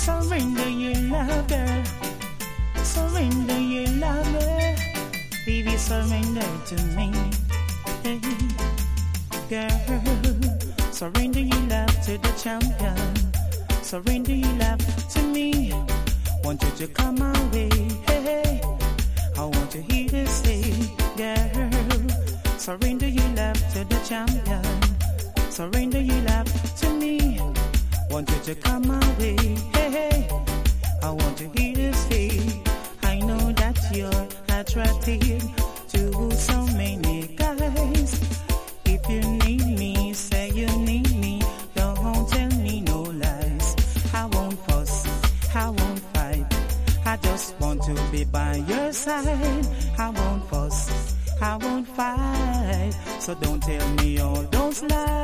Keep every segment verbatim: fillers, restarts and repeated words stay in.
Surrender your love, girl. Surrender your love, girl. Baby, surrender to me. Hey, girl. Surrender your love to the champion. Surrender your love to me. Want you to come my way. Hey, hey. I want to hear you say, girl. Surrender your love to the champion. Surrender your love to me. Want you to come my way. Hey, hey. I want to hear you say, I know that you're attracted to so many guys. If you need me, say you need me. Don't tell me no lies. I won't fuss, I won't fight. I just want to be by your side. I won't fuss, I won't fight. So don't tell me all those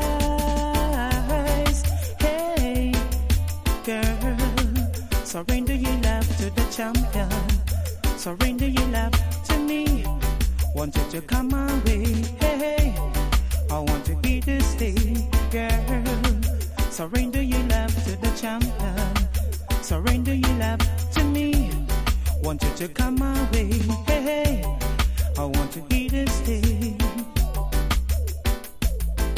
lies. Hey, girl, surrender your love to the champion. Surrender your love to me. Want you to come my way. Hey, hey. I want to hear you say, girl. Surrender your love to the champion. Surrender your love to me. Want you to come my way. Hey, hey. I want to hear